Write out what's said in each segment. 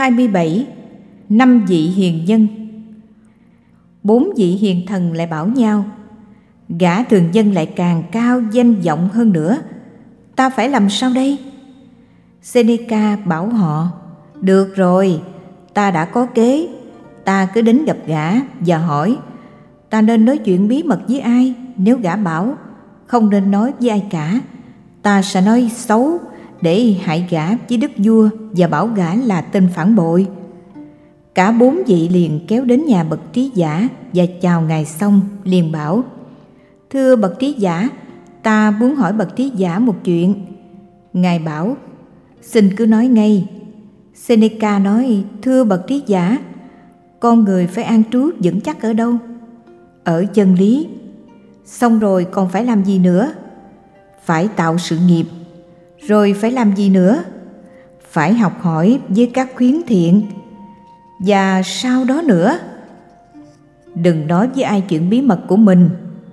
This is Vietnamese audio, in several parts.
27. 5 vị hiền nhân. 4 vị hiền thần lại bảo nhau: gã thường dân lại càng cao danh vọng hơn nữa, ta phải làm sao đây? Seneca bảo họ: được rồi, ta đã có kế. Ta cứ đến gặp gã và hỏi ta nên nói chuyện bí mật với ai. Nếu gã bảo không nên nói với ai cả, ta sẽ nói xấu để hại gã với đức vua và bảo gã là tên phản bội. Cả 4 vị liền kéo đến nhà bậc trí giả và chào ngài xong liền bảo: thưa bậc trí giả, ta muốn hỏi bậc trí giả một chuyện. Ngài bảo: xin cứ nói ngay. Seneca nói: thưa bậc trí giả, con người phải an trú vững chắc ở đâu? Ở chân lý. Xong rồi còn phải làm gì nữa? Phải tạo sự nghiệp. Rồi phải làm gì nữa? Phải học hỏi với các khuyến thiện. Và sau đó nữa? Đừng nói với ai chuyện bí mật của mình.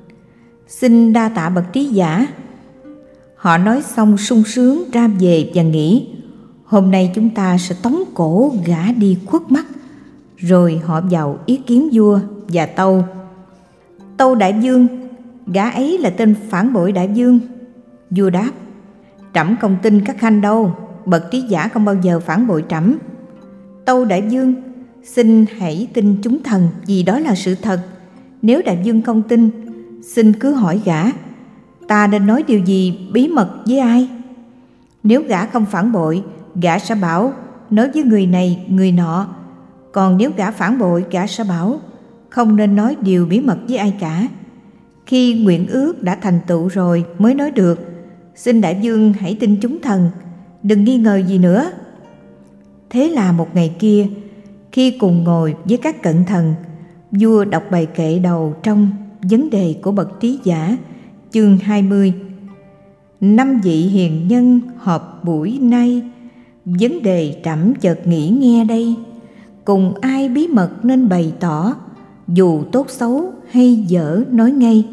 Xin đa tạ bậc trí giả. Họ nói xong sung sướng ra về và nghĩ: hôm nay chúng ta sẽ tống cổ gã đi khuất mắt. Rồi họ vào ý kiến vua và tâu: tâu đại vương, gã ấy là tên phản bội đại vương. Vua đáp: trẫm không tin các khanh đâu, bậc trí giả không bao giờ phản bội trẫm. Tâu đại vương, xin hãy tin chúng thần vì đó là sự thật. Nếu đại vương không tin, xin cứ hỏi gã, ta nên nói điều gì bí mật với ai? Nếu gã không phản bội, gã sẽ bảo nói với người này người nọ. Còn nếu gã phản bội, gã sẽ bảo không nên nói điều bí mật với ai cả. Khi nguyện ước đã thành tựu rồi mới nói được. Xin đại vương hãy tin chúng thần, đừng nghi ngờ gì nữa. Thế là một ngày kia, khi cùng ngồi với các cận thần, vua đọc bài kệ đầu trong vấn đề của bậc trí giả, chương 20. 5 vị hiền nhân họp buổi nay, vấn đề trẫm chợt nghĩ nghe đây. Cùng ai bí mật nên bày tỏ, dù tốt xấu hay dở nói ngay.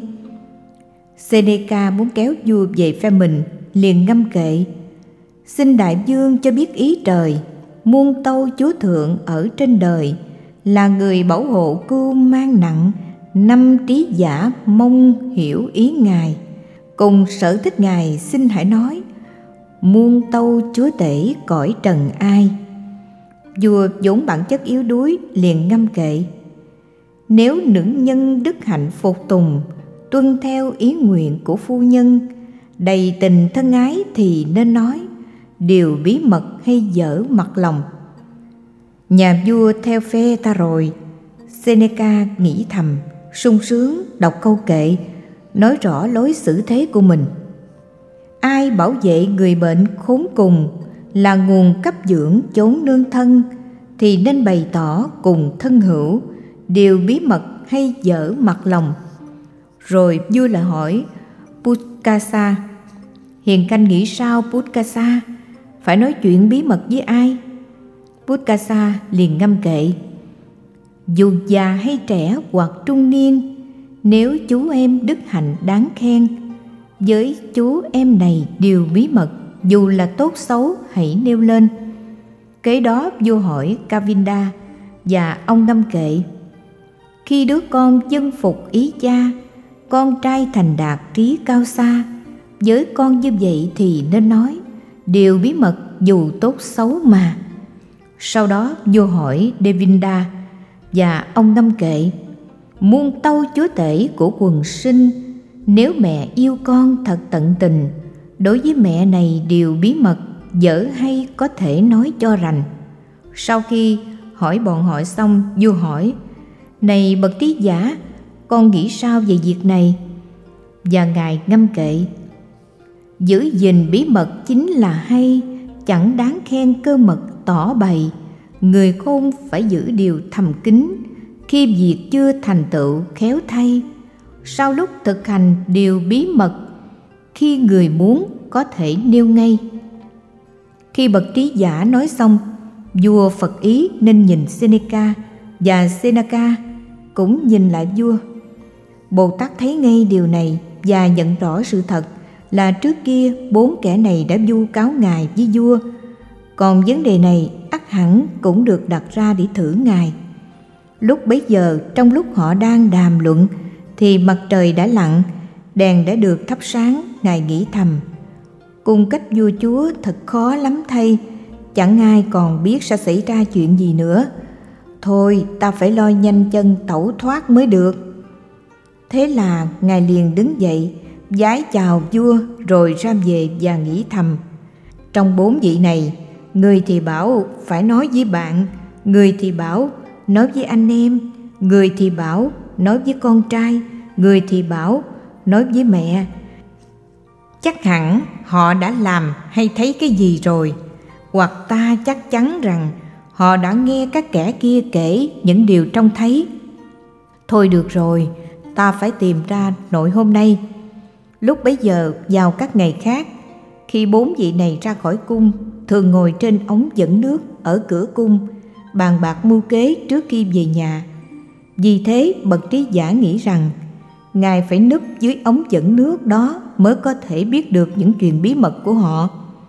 Seneca muốn kéo vua về phe mình, liền ngâm kệ: xin đại vương cho biết ý trời, muôn tâu chúa thượng ở trên đời, là người bảo hộ cưu mang nặng, 5 trí giả mong hiểu ý ngài. Cùng sở thích ngài xin hãy nói, muôn tâu chúa tể cõi trần ai. Vua vốn bản chất yếu đuối liền ngâm kệ: nếu nữ nhân đức hạnh phục tùng, tuân theo ý nguyện của phu nhân, đầy tình thân ái thì nên nói, điều bí mật hay dở mặt lòng. Nhà vua theo phe ta rồi. Seneca nghĩ thầm, sung sướng đọc câu kệ, nói rõ lối xử thế của mình. Ai bảo vệ người bệnh khốn cùng, là nguồn cấp dưỡng chốn nương thân, thì nên bày tỏ cùng thân hữu, điều bí mật hay dở mặt lòng. Rồi vua lại hỏi Putkasa: hiền khanh nghĩ sao Putkasa? Phải nói chuyện bí mật với ai? Putkasa liền ngâm kệ: dù già hay trẻ hoặc trung niên, nếu chú em đức hạnh đáng khen, với chú em này điều bí mật, dù là tốt xấu hãy nêu lên. Kế đó vua hỏi Kavinda, và ông ngâm kệ: khi đứa con dân phục ý cha, con trai thành đạt trí cao xa, với con như vậy thì nên nói, điều bí mật dù tốt xấu mà. Sau đó vua hỏi Devinda, và ông ngâm kệ: muôn tâu chúa tể của quần sinh, nếu mẹ yêu con thật tận tình, đối với mẹ này điều bí mật, dở hay có thể nói cho rành. Sau khi hỏi bọn họ xong, vua hỏi: này bậc trí giả, con nghĩ sao về việc này? Và ngài ngâm kệ: giữ gìn bí mật chính là hay, chẳng đáng khen cơ mật tỏ bày. Người khôn phải giữ điều thầm kín, khi việc chưa thành tựu khéo thay. Sau lúc thực hành điều bí mật, khi người muốn có thể nêu ngay. Khi bậc trí giả nói xong, vua phật ý nên nhìn Seneca, và Seneca cũng nhìn lại vua. Bồ Tát thấy ngay điều này và nhận rõ sự thật là trước kia 4 kẻ này đã vu cáo ngài với vua. Còn vấn đề này ắt hẳn cũng được đặt ra để thử Ngài. Lúc bấy giờ, trong lúc họ đang đàm luận thì mặt trời đã lặn, đèn đã được thắp sáng. Ngài nghĩ thầm: cung cách vua chúa thật khó lắm thay, chẳng ai còn biết sẽ xảy ra chuyện gì nữa. Thôi, ta phải lo nhanh chân tẩu thoát mới được. Thế là Ngài liền đứng dậy, vái chào vua rồi ra về và nghĩ thầm: trong 4 vị này, người thì bảo phải nói với bạn, người thì bảo nói với anh em, người thì bảo nói với con trai, người thì bảo nói với mẹ. Chắc hẳn họ đã làm hay thấy cái gì rồi, hoặc ta chắc chắn rằng họ đã nghe các kẻ kia kể những điều trông thấy. Thôi được rồi, ta phải tìm ra nội hôm nay. Lúc bấy giờ vào các ngày khác, khi 4 vị này ra khỏi cung, thường ngồi trên ống dẫn nước ở cửa cung, bàn bạc mưu kế trước khi về nhà. Vì thế bậc trí giả nghĩ rằng Ngài phải núp dưới ống dẫn nước đó mới có thể biết được những chuyện bí mật của họ.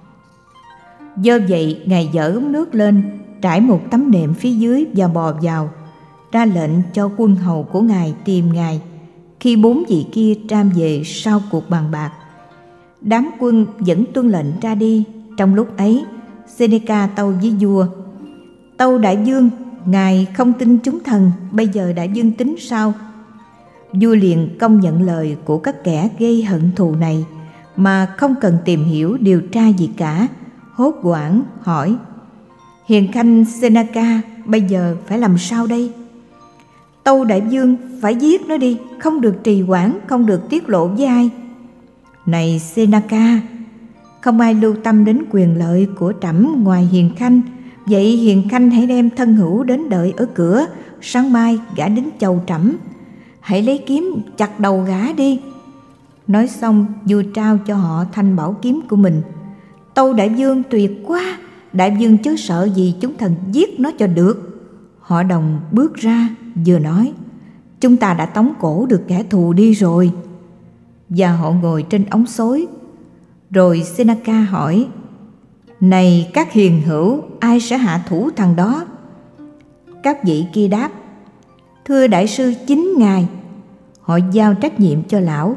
Do vậy Ngài dỡ ống nước lên, trải một tấm nệm phía dưới và bò vào, ra lệnh cho quân hầu của Ngài tìm Ngài khi 4 vị kia tram về sau cuộc bàn bạc. Đám quân vẫn tuân lệnh ra đi. Trong lúc ấy, Seneca tâu với vua: tâu đại vương, ngài không tin chúng thần, bây giờ đại vương tính sao? Vua liền công nhận lời của các kẻ gây hận thù này mà không cần tìm hiểu điều tra gì cả. Hốt hoảng hỏi: hiền khanh Seneca, bây giờ phải làm sao đây? Tâu đại vương, phải giết nó đi, không được trì hoãn, không được tiết lộ với ai. Này Seneca, không ai lưu tâm đến quyền lợi của trẫm ngoài hiền khanh. Vậy hiền khanh hãy đem thân hữu đến đợi ở cửa, sáng mai gã đến chầu trẫm, hãy lấy kiếm chặt đầu gã đi. Nói xong, vua trao cho họ thanh bảo kiếm của mình. Tâu đại vương, tuyệt quá, đại vương chớ sợ gì, chúng thần giết nó cho được. Họ đồng bước ra, vừa nói: chúng ta đã tống cổ được kẻ thù đi rồi. Và họ ngồi trên ống xối. Rồi Seneca hỏi: này các hiền hữu, ai sẽ hạ thủ thằng đó? Các vị kia đáp: thưa đại sư, chính ngài. Họ giao trách nhiệm cho lão.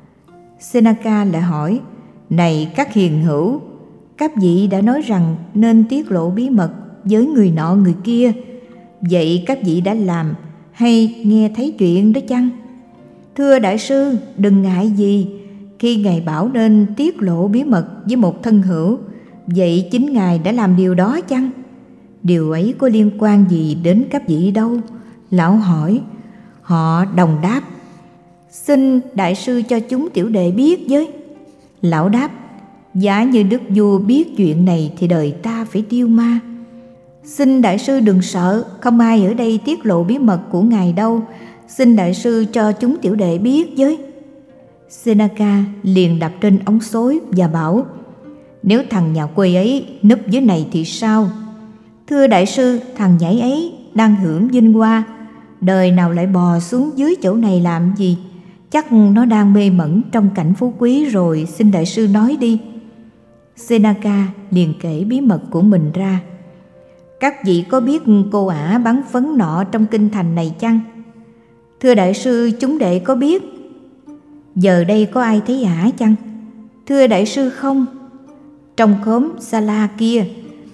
Seneca lại hỏi: này các hiền hữu, các vị đã nói rằng nên tiết lộ bí mật với người nọ người kia. Vậy các vị đã làm hay nghe thấy chuyện đó chăng? Thưa đại sư, đừng ngại gì. Khi ngài bảo nên tiết lộ bí mật với một thân hữu, vậy chính ngài đã làm điều đó chăng? Điều ấy có liên quan gì đến các vị đâu? Lão hỏi. Họ đồng đáp: xin đại sư cho chúng tiểu đệ biết với. Lão đáp: giả như đức vua biết chuyện này thì đời ta phải tiêu ma. Xin đại sư đừng sợ, không ai ở đây tiết lộ bí mật của ngài đâu. Xin đại sư cho chúng tiểu đệ biết với. Seneca liền đập trên ống xối và bảo: nếu thằng nhà quê ấy núp dưới này thì sao? Thưa đại sư, thằng nhảy ấy đang hưởng vinh hoa, đời nào lại bò xuống dưới chỗ này làm gì? Chắc nó đang mê mẩn trong cảnh phú quý rồi, xin đại sư nói đi. Seneca liền kể bí mật của mình ra. Các vị có biết cô ả bắn phấn nọ trong kinh thành này chăng? Thưa đại sư, chúng đệ có biết. Giờ đây có ai thấy ả chăng? Thưa đại sư, không. Trong khóm Sala kia,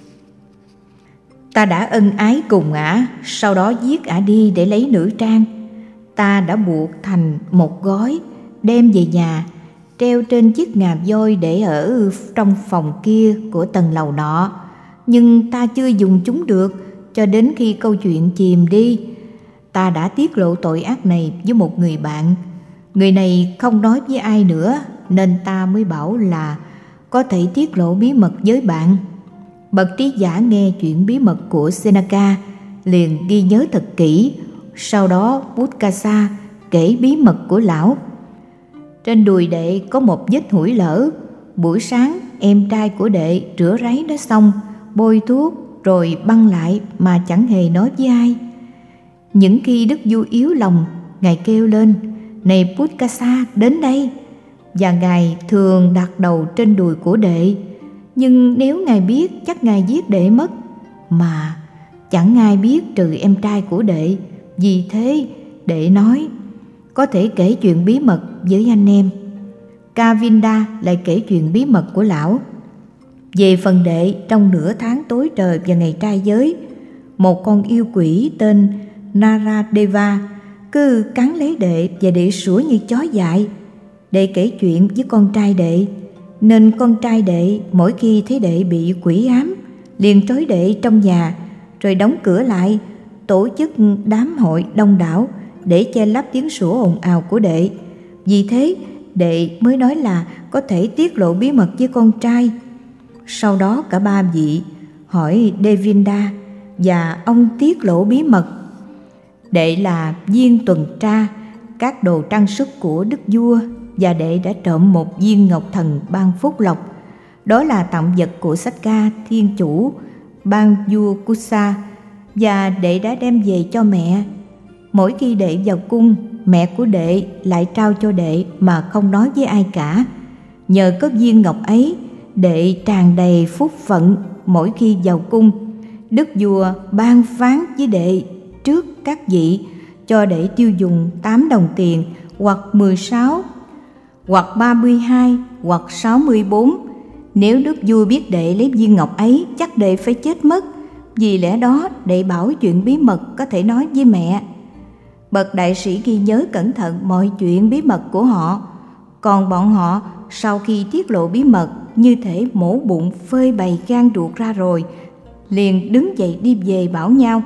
ta đã ân ái cùng ả, sau đó giết ả đi để lấy nữ trang. Ta đã buộc thành một gói, đem về nhà, treo trên chiếc ngà voi để ở trong phòng kia của tầng lầu nọ. Nhưng ta chưa dùng chúng được cho đến khi câu chuyện chìm đi. Ta đã tiết lộ tội ác này với một người bạn. Người này không nói với ai nữa, nên ta mới bảo là có thể tiết lộ bí mật với bạn. Bậc trí giả nghe chuyện bí mật của Seneca liền ghi nhớ thật kỹ. Sau đó Buttkasa kể bí mật của lão. Trên đùi đệ có một vết hủi lở. Buổi sáng em trai của đệ rửa ráy nó xong, bôi thuốc rồi băng lại mà chẳng hề nói với ai. Những khi đức vua yếu lòng, ngài kêu lên: này Buttkasa, đến đây. Và ngài thường đặt đầu trên đùi của đệ. Nhưng nếu ngài biết, chắc ngài giết đệ mất. mà chẳng ai biết trừ em trai của đệ. Vì thế đệ nói có thể kể chuyện bí mật với anh em. Kavinda lại kể chuyện bí mật của lão. Về phần đệ, trong nửa tháng tối trời và ngày trai giới, một con yêu quỷ tên Naradeva cứ cắn lấy đệ và đệ sủa như chó dại. Đệ kể chuyện với con trai đệ, nên con trai đệ mỗi khi thấy đệ bị quỷ ám liền trói đệ trong nhà, rồi đóng cửa lại, tổ chức đám hội đông đảo để che lấp tiếng sủa ồn ào của đệ. Vì thế đệ mới nói là có thể tiết lộ bí mật với con trai. Sau đó cả ba vị hỏi Devinda và ông tiết lộ bí mật. Đệ là viên tuần tra các đồ trang sức của đức vua, và đệ đã trộm một viên ngọc thần ban phúc lộc. Đó là tặng vật của Sakka thiên chủ ban vua Kusa, và đệ đã đem về cho mẹ. Mỗi khi đệ vào cung, mẹ của đệ lại trao cho đệ mà không nói với ai cả. Nhờ có viên ngọc ấy, đệ tràn đầy phúc phận. Mỗi khi vào cung, đức vua ban phán với đệ trước các vị cho đệ tiêu dùng 8 đồng tiền, hoặc 16, hoặc 32, hoặc 64. Nếu đức vua biết đệ lấy viên ngọc ấy, chắc đệ phải chết mất. Vì lẽ đó đệ bảo chuyện bí mật có thể nói với mẹ. Bậc đại sĩ ghi nhớ cẩn thận mọi chuyện bí mật của họ. Còn bọn họ sau khi tiết lộ bí mật, như thể mổ bụng phơi bày gan ruột ra rồi, liền đứng dậy đi về bảo nhau: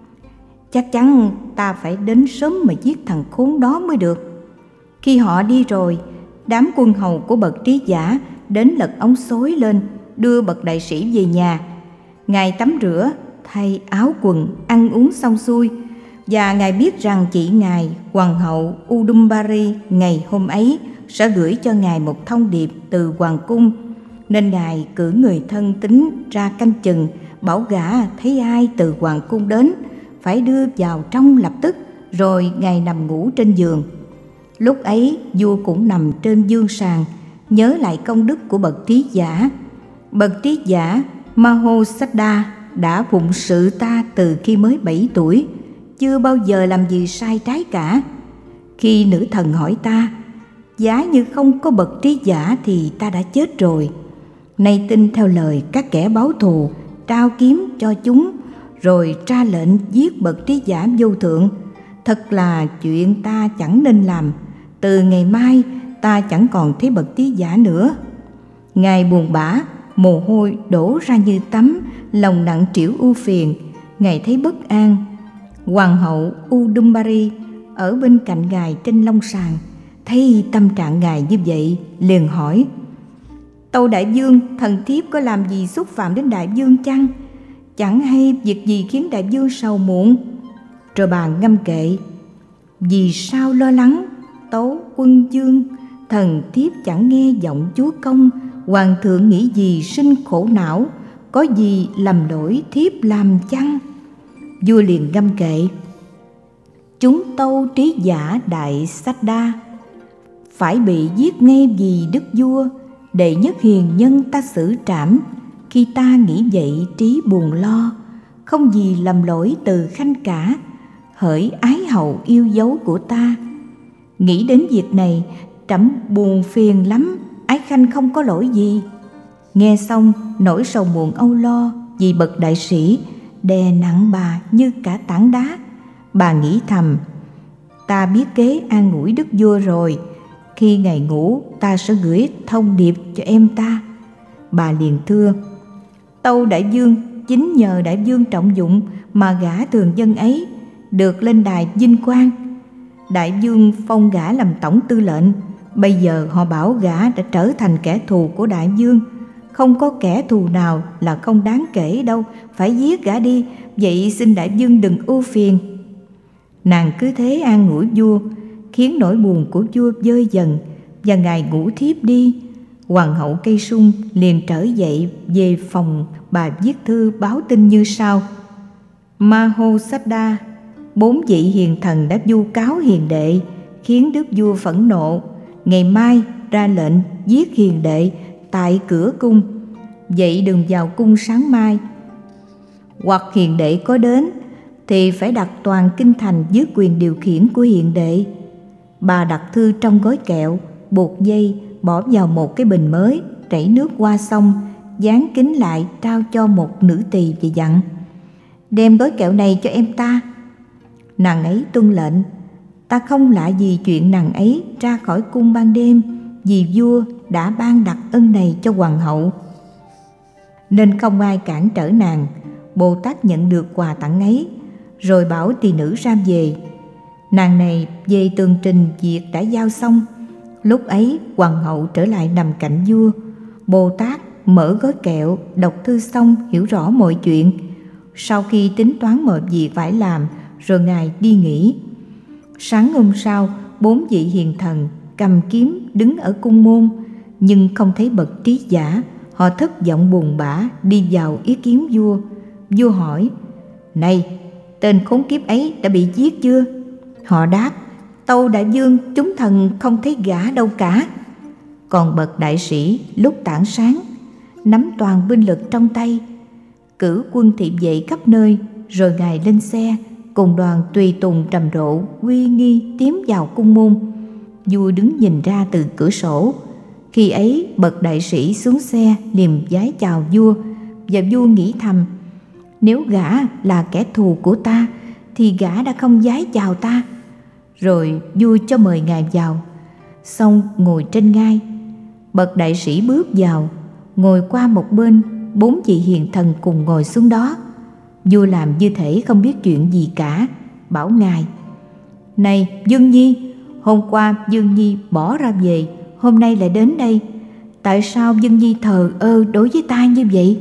chắc chắn ta phải đến sớm mà giết thằng khốn đó mới được. Khi họ đi rồi, đám quân hầu của bậc trí giả đến lật ống xối lên, đưa bậc đại sĩ về nhà. Ngài tắm rửa, thay áo quần, ăn uống xong xuôi, và ngài biết rằng chị ngài, hoàng hậu Udumbari, ngày hôm ấy sẽ gửi cho ngài một thông điệp từ hoàng cung, nên ngài cử người thân tín ra canh chừng, bảo gã thấy ai từ hoàng cung đến phải đưa vào trong lập tức. Rồi ngài nằm ngủ trên giường. Lúc ấy vua cũng nằm trên giường sàng, nhớ lại công đức của bậc trí giả. Bậc trí giả Mahosaddha đã phụng sự ta từ khi mới 7 tuổi, chưa bao giờ làm gì sai trái cả. Khi nữ thần hỏi ta, giá như không có bậc trí giả thì ta đã chết rồi. Nay tin theo lời các kẻ báo thù, trao kiếm cho chúng, rồi ra lệnh giết bậc trí giả vô thượng. Thật là chuyện ta chẳng nên làm. Từ ngày mai ta chẳng còn thấy bậc trí giả nữa. Ngài buồn bã, mồ hôi đổ ra như tắm, lòng nặng trĩu ưu phiền. Ngài thấy bất an. Hoàng hậu Udumbari ở bên cạnh ngài trên long sàng, thấy tâm trạng ngài như vậy, liền hỏi: tâu đại vương, thần thiếp có làm gì xúc phạm đến đại vương chăng? Chẳng hay việc gì khiến đại vương sầu muộn? Rồi bà ngâm kệ: vì sao lo lắng, tấu quân vương, thần thiếp chẳng nghe giọng chúa công. Hoàng thượng nghĩ gì sinh khổ não, có gì lầm lỗi thiếp làm chăng? Vua liền ngâm kệ: chúng tâu trí giả đại Saddha phải bị giết ngay vì đức vua. Đệ nhất hiền nhân ta xử trảm, khi ta nghĩ vậy trí buồn lo. Không gì lầm lỗi từ khanh cả, hỡi ái hậu yêu dấu của ta. Nghĩ đến việc này, trẫm buồn phiền lắm. Ái khanh không có lỗi gì. Nghe xong, nỗi sầu muộn âu lo vì bậc đại sĩ đè nặng bà như cả tảng đá. Bà nghĩ thầm: ta biết kế an ủi đức vua rồi. Khi ngài ngủ, ta sẽ gửi thông điệp cho em ta. Bà liền thưa: tâu đại vương, chính nhờ đại vương trọng dụng mà gã thường dân ấy được lên đài vinh quang. Đại vương phong gã làm tổng tư lệnh. Bây giờ họ bảo gã đã trở thành kẻ thù của đại vương. Không có kẻ thù nào là không đáng kể đâu, phải giết gã đi. Vậy xin đại vương đừng ưu phiền. Nàng cứ thế an ủi vua, khiến nỗi buồn của vua vơi dần, và ngài ngủ thiếp đi. Hoàng hậu Cây Sung liền trở dậy về phòng. Bà viết thư báo tin như sau: Mahosaddha, 4 vị hiền thần đã vu cáo hiền đệ, khiến đức vua phẫn nộ. Ngày mai ra lệnh giết hiền đệ tại cửa cung. Vậy đừng vào cung sáng mai. Hoặc hiền đệ có đến thì phải đặt toàn kinh thành dưới quyền điều khiển của hiền đệ. Bà đặt thư trong gói kẹo, buộc dây, bỏ vào một cái bình mới, trảy nước qua xong, dán kín lại trao cho một nữ tỳ và dặn: đem gói kẹo này cho em ta. Nàng ấy tuân lệnh. Ta không lạ gì chuyện nàng ấy ra khỏi cung ban đêm, vì vua đã ban đặt ân này cho hoàng hậu, nên không ai cản trở nàng. Bồ Tát nhận được quà tặng ấy, rồi bảo tỳ nữ ra về. Nàng này về tường trình việc đã giao xong. Lúc ấy hoàng hậu trở lại nằm cạnh vua. Bồ Tát mở gói kẹo, đọc thư xong hiểu rõ mọi chuyện. Sau khi tính toán mọi việc phải làm, rồi ngài đi nghỉ. Sáng hôm sau, 4 vị hiền thần cầm kiếm đứng ở cung môn, nhưng không thấy bậc trí giả. Họ thất vọng buồn bã đi vào ý kiến vua. Vua hỏi: này, tên khốn kiếp ấy đã bị giết chưa? Họ đáp: tâu đại vương, chúng thần không thấy gã đâu cả. Còn bậc đại sĩ lúc tảng sáng nắm toàn binh lực trong tay, cử quân thị vệ khắp nơi, rồi ngài lên xe cùng đoàn tùy tùng trầm rộ uy nghi tiến vào cung môn. Vua đứng nhìn ra từ cửa sổ. Khi ấy bậc đại sĩ xuống xe liềm vái chào vua, và vua nghĩ thầm: nếu gã là kẻ thù của ta thì gã đã không vái chào ta. Rồi vua cho mời ngài vào, xong ngồi trên ngai. Bậc đại sĩ bước vào, ngồi qua một bên. 4 vị hiền thần cùng ngồi xuống đó. Vua làm như thể không biết chuyện gì cả, bảo ngài: này Dương Nhi, hôm qua Dương Nhi bỏ ra về, hôm nay lại đến đây. Tại sao Dương Nhi thờ ơ đối với ta như vậy?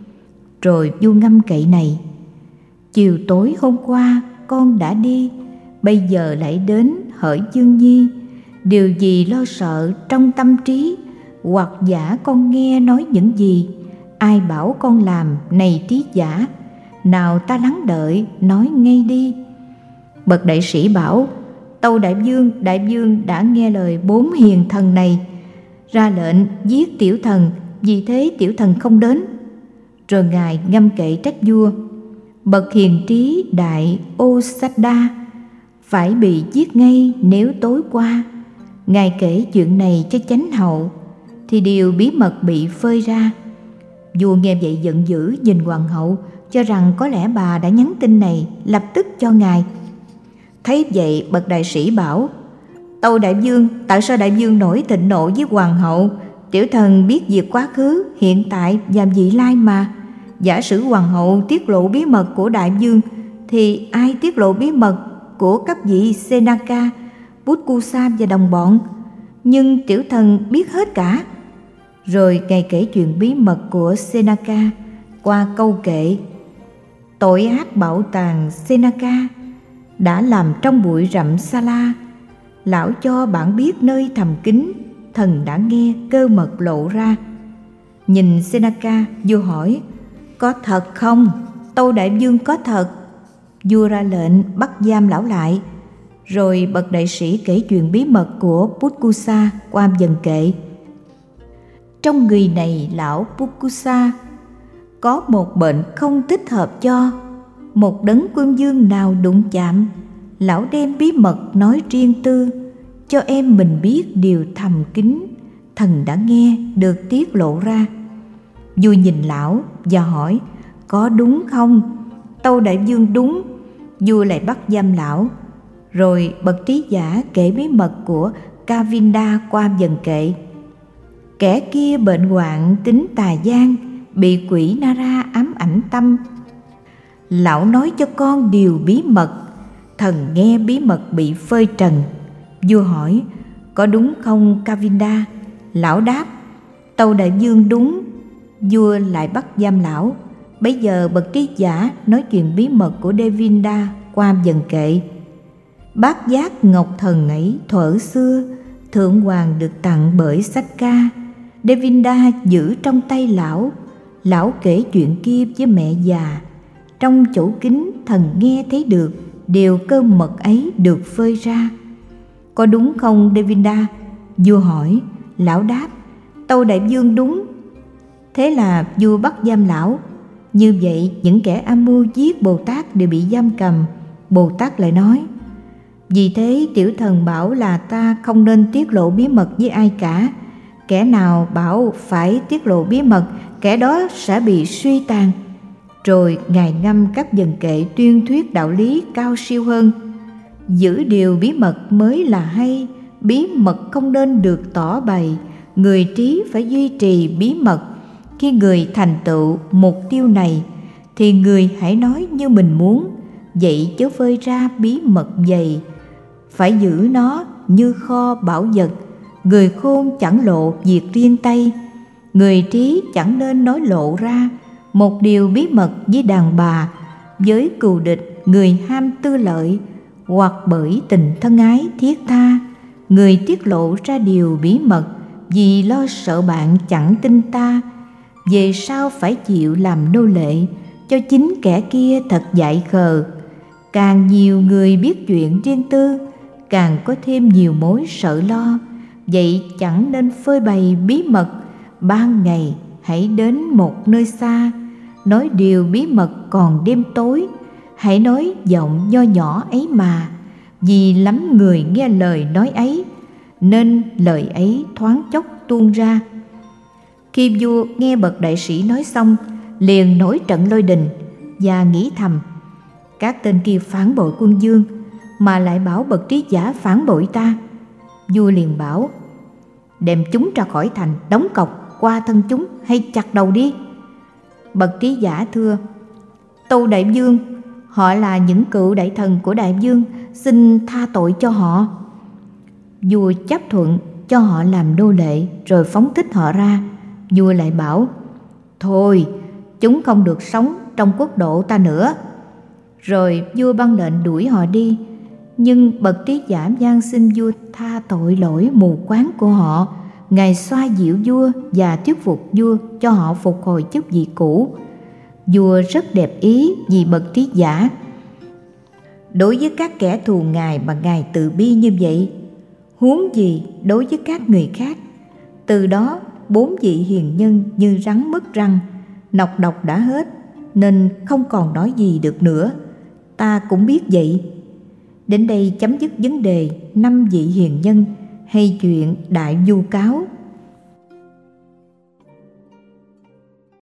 Rồi vua ngâm kệ này: chiều tối hôm qua con đã đi, bây giờ lại đến hỡi Dương Nhi. Điều gì lo sợ trong tâm trí, hoặc giả con nghe nói những gì? Ai bảo con làm này trí giả? Nào ta lắng đợi, nói ngay đi. Bậc đại sĩ bảo: tâu đại vương đã nghe lời 4 hiền thần này, ra lệnh giết tiểu thần, vì thế tiểu thần không đến. Rồi ngài ngâm kệ trách vua: bậc hiền trí đại Ô-sách-đa phải bị giết ngay nếu tối qua ngài kể chuyện này cho chánh hậu, thì điều bí mật bị phơi ra. Vua nghe vậy giận dữ nhìn hoàng hậu, cho rằng có lẽ bà đã nhắn tin này lập tức cho ngài. Thấy vậy bậc đại sĩ bảo: tâu đại vương, tại sao đại vương nổi thịnh nộ với hoàng hậu? Tiểu thần biết việc quá khứ, hiện tại và vị lai mà. Giả sử hoàng hậu tiết lộ bí mật của đại vương, thì ai tiết lộ bí mật của các vị Senaka, Putkusa và đồng bọn? Nhưng tiểu thần biết hết cả. Rồi ngài kể chuyện bí mật của Senaka qua câu kệ: tội ác bảo tàng Senaka đã làm trong bụi rậm Sa La. Lão cho bạn biết nơi thầm kín, thần đã nghe cơ mật lộ ra. Nhìn Senaka, vua hỏi: có thật không? Tâu đại vương có thật. Vua ra lệnh bắt giam lão lại. Rồi bậc đại sĩ kể chuyện bí mật của Putkusa qua dần kệ: trong người này lão Putkusa có một bệnh không thích hợp cho một đấng quân vương nào đụng chạm. Lão đem bí mật nói riêng tư, cho em mình biết điều thầm kín, thần đã nghe được tiết lộ ra. Vua nhìn lão và hỏi: có đúng không? Tâu đại vương đúng. Vua lại bắt giam lão. Rồi bậc trí giả kể bí mật của Kavinda qua dần kệ: kẻ kia bệnh hoạn tính tà gian, bị quỷ Nara ám ảnh tâm. Lão nói cho con điều bí mật, thần nghe bí mật bị phơi trần. Vua hỏi: có đúng không Kavinda? Lão đáp: tâu đại vương đúng. Vua lại bắt giam lão. Bấy giờ bậc trí giả nói chuyện bí mật của Devinda qua dần kệ: bát giác ngọc thần ấy thuở xưa, thượng hoàng được tặng bởi Sakka. Devinda giữ trong tay lão. Lão kể chuyện kia với mẹ già. Trong chỗ kín thần nghe thấy được điều cơ mật ấy được phơi ra. Có đúng không Devinda? Vua hỏi. Lão đáp: tâu đại vương đúng. Thế là vua bắt giam lão. Như vậy những kẻ âm mưu giết Bồ Tát đều bị giam cầm. Bồ Tát lại nói: vì thế tiểu thần bảo là ta không nên tiết lộ bí mật với ai cả. Kẻ nào bảo phải tiết lộ bí mật, kẻ đó sẽ bị suy tàn. Rồi Ngài ngâm các vần kệ tuyên thuyết đạo lý cao siêu hơn. Giữ điều bí mật mới là hay, bí mật không nên được tỏ bày. Người trí phải duy trì bí mật. Khi người thành tựu mục tiêu này thì người hãy nói như mình muốn, vậy chớ phơi ra bí mật dày. Phải giữ nó như kho bảo vật. Người khôn chẳng lộ việc riêng tay, người trí chẳng nên nói lộ ra một điều bí mật với đàn bà, với cừu địch, người ham tư lợi, hoặc bởi tình thân ái thiết tha. Người tiết lộ ra điều bí mật vì lo sợ bạn chẳng tin ta, về sau phải chịu làm nô lệ cho chính kẻ kia thật dại khờ. Càng nhiều người biết chuyện riêng tư, càng có thêm nhiều mối sợ lo. Vậy chẳng nên phơi bày bí mật. Ban ngày hãy đến một nơi xa, nói điều bí mật còn đêm tối. Hãy nói giọng nho nhỏ ấy mà, vì lắm người nghe lời nói ấy, nên lời ấy thoáng chốc tuôn ra. Khi vua nghe bậc đại sĩ nói xong, liền nổi trận lôi đình và nghĩ thầm: các tên kia phản bội quân vương, mà lại bảo bậc trí giả phản bội ta. Vua liền bảo: đem chúng ra khỏi thành, đóng cọc qua thân chúng, hay chặt đầu đi. Bậc trí giả thưa: tâu đại vương, họ là những cựu đại thần của đại vương, xin tha tội cho họ. Vua chấp thuận cho họ làm nô lệ, rồi phóng thích họ ra. Vua lại bảo: thôi, chúng không được sống trong quốc độ ta nữa. Rồi vua ban lệnh đuổi họ đi. Nhưng bậc trí giả van xin vua tha tội lỗi mù quáng của họ. Ngài xoa dịu vua và thuyết phục vua cho họ phục hồi chức vị cũ. Vua rất đẹp ý vì bậc trí giả. Đối với các kẻ thù Ngài mà Ngài từ bi như vậy, huống gì đối với các người khác. Từ đó 4 vị hiền nhân như rắn mất răng, nọc độc đã hết, nên không còn nói gì được nữa. Ta cũng biết vậy. Đến đây chấm dứt vấn đề 5 vị hiền nhân hay chuyện đại vu cáo.